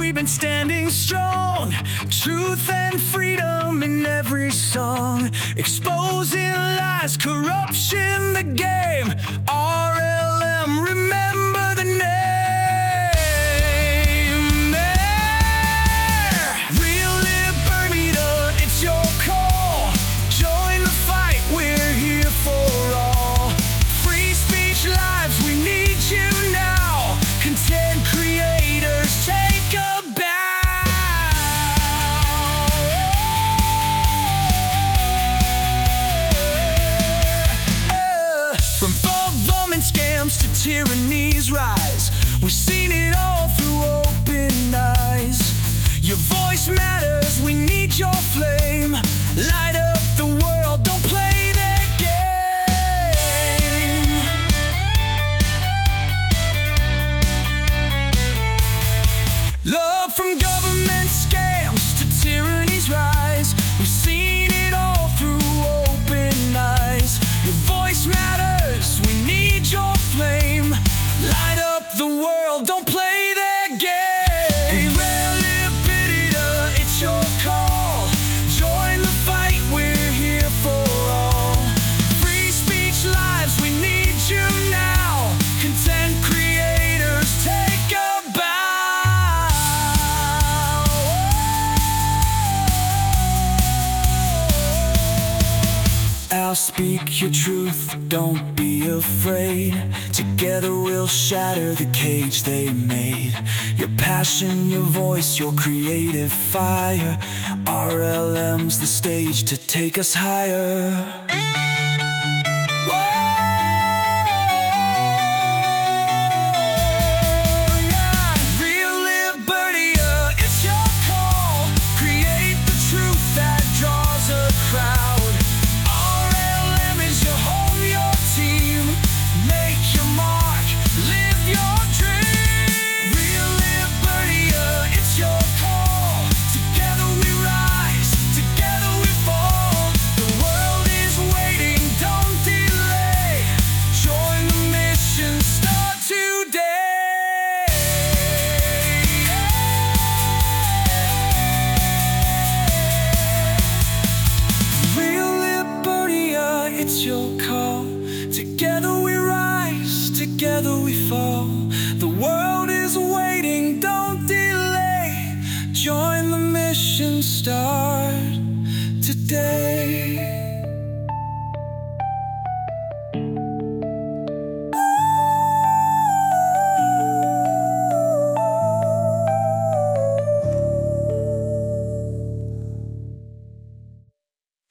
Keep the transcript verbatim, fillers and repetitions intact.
we've been standing strong. Truth and freedom in every song, exposing lies, corruption, the game. R L M, remember the name. There. Real Liberia, it's your call. Join the fight, we're here for all. Free speech lives, we need you now. Content creators, take a bow. Uh, From bum and scams to tyranny's rise, we've seen it all through open eyes. Your voice matters, we need your flame. Light up the world, don't play their game. Love from government scams to tyranny's rise, we've seen it all through open eyes. Your voice matters, we need your flame. Light up the world, don't play their game. Real Liberia, it's your call. Join the fight, we're here for all. Free speech lives, we need you now. Content creators, take a bow. I'll speak your truth, don't be afraid. Together we'll shatter the cage they made. Your passion, your voice, your creative fire. R L M's the stage to take us higher. It's your call. Together we rise, together we fall. The world is waiting, don't delay. Join the mission, start today.